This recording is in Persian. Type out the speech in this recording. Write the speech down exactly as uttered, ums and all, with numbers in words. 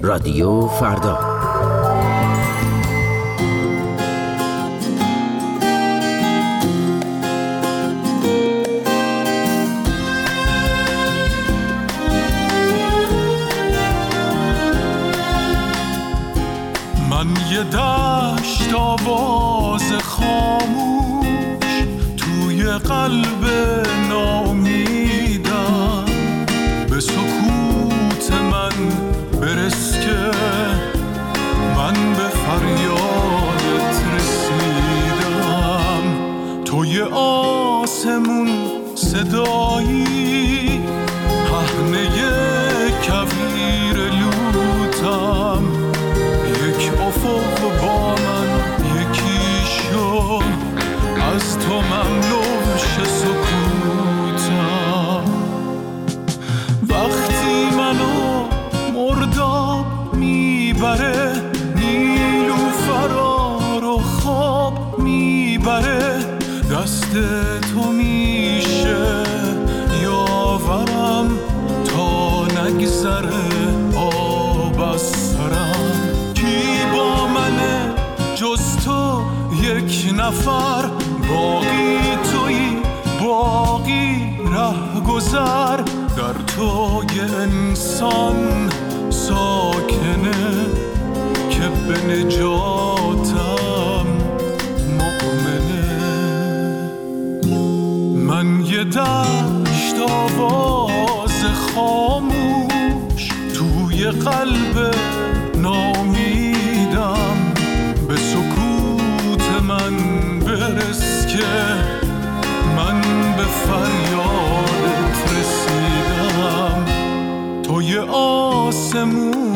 رادیو فردا. من یه دشت آواز خاموش توی قلب ناامیدم، به سکوت من برس که من به فریادت رسیدم. توی آسمون صدایی پهنه کویر لوتم، یک افق با من یکی شد، از تو مملو شه سکوتم. وقتی منو مرداب میبره، نیلوفرا رو خواب میبره، دست تو میشه یاورم تا نگذره آب از سرم. کی با منه جز تو یک نفر، باقی تویی باقی ره گذر، در تو یه انسان ساکنه که به نجاتم مؤمنه. من یه دشت آواز خاموش توی قلب ناامیدم، به سکوت من برس که من به فریادت رسیدم. توی آسمون